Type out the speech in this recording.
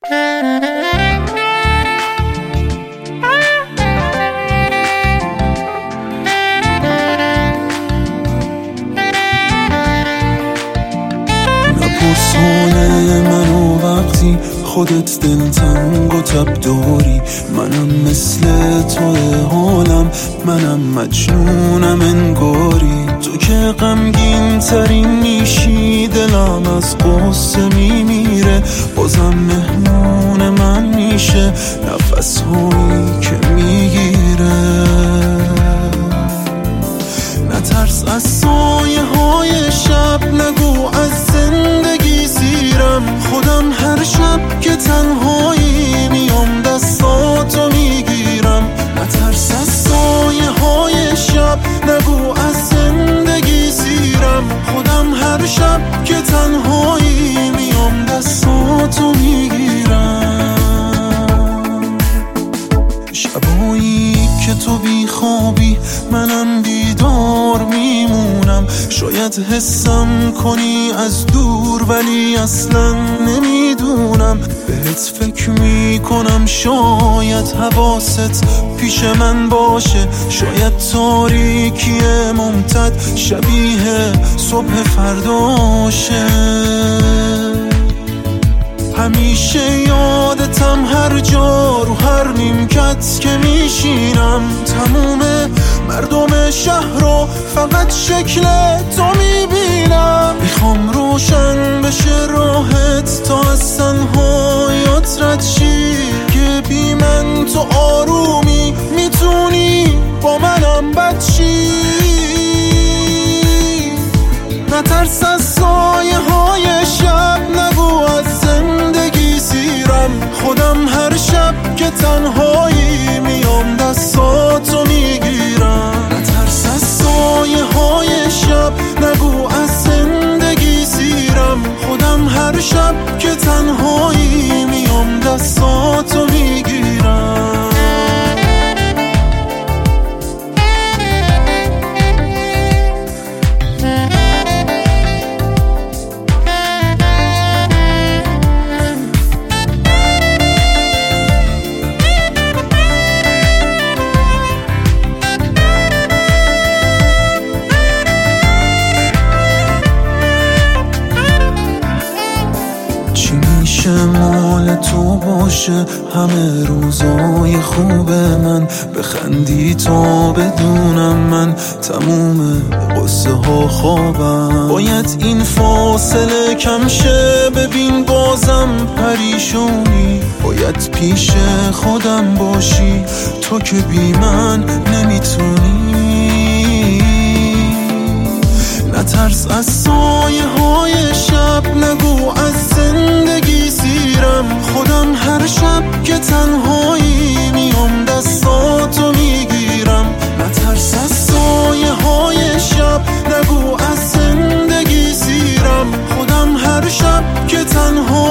نپرس حال منو وقتی خودت دلتنگ و تب داری. منم مثل توی حالم، منم مجنونم انگاری. تو که غمگین ترین میشی، دلم از قصه میمیره. بازم مهمون من میشه نفس هایی که میگیره. نترس از سایه های شب، نگو از زندگی زیرم. خودم هر شب که تنهایی میام دستاتو میگیرم. نترس از سایه های شب، نگو از زندگی زیرم. خودم هر شب که تنهایی میام دستاتو میگیرم. شبایی که تو بیخوابی منم بیدار میمونم. شاید حسم کنی از دور ولی اصلا نمیدونم. بهت فکر میکنم، شاید حواست پیش من باشه. شاید تاریکی ممتد شبیه صبح فرداشه. همیشه یادتم هر جا رو هر نیمکت که میشینم. تموم مردم شهر رو فقط شکل تو میبینم. میخوام روشن بشه راحت تا از تنهاییات رد شی. که بی من تو آرومی میتونی با منم بد شی. نترس از سایه های شب، نگو از زندگی زیرم. خودم هر شب که تنهایی میام دستاتو میگیرم. نترس از سایه های شب، نگو از زندگی زیرم. خودم هر شب که تنهایی میام دستاتو میگیرم. مال تو باشه همه روزای خوب من. بخندی تا بدونم من تموم قصه ها خوابم. باید این فاصله کم شه، ببین بازم پریشونی. باید پیش خودم باشی تو که بی من نمیتونی. نترس از سایه های شب، نگو از زندگی زیرم. خودم هر شب که تنهایی میام دستاتو میگیرم. نترس از سایه های شب، نگو از زندگی زیرم. خودم هر شب که تنهایی